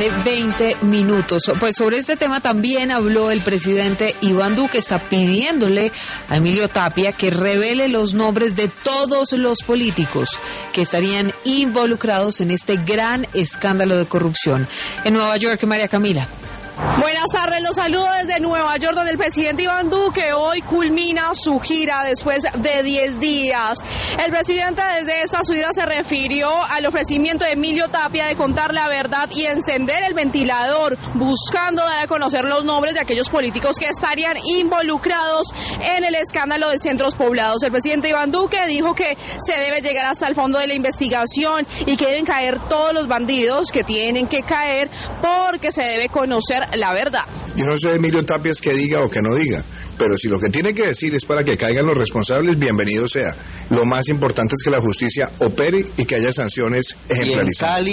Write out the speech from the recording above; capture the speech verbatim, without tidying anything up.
siete, veinte minutos. Pues sobre este tema también habló el presidente Iván Duque. Está pidiéndole a Emilio Tapia que revele los nombres de todos los políticos que estarían involucrados en este gran escándalo de corrupción. En Nueva York, María Camila. Buenas tardes, los saludo desde Nueva York, donde el presidente Iván Duque hoy culmina su gira después de diez días. El presidente desde esta subida se refirió al ofrecimiento de Emilio Tapia de contar la verdad y encender el ventilador, buscando dar a conocer los nombres de aquellos políticos que estarían involucrados en el escándalo de centros poblados. El presidente Iván Duque dijo que se debe llegar hasta el fondo de la investigación y que deben caer todos los bandidos que tienen que caer porque se debe conocer la verdad. Yo no sé Emilio Tapias que diga o que no diga, pero si lo que tiene que decir es para que caigan los responsables, bienvenido sea. Lo más importante es que la justicia opere y que haya sanciones ejemplarizadas.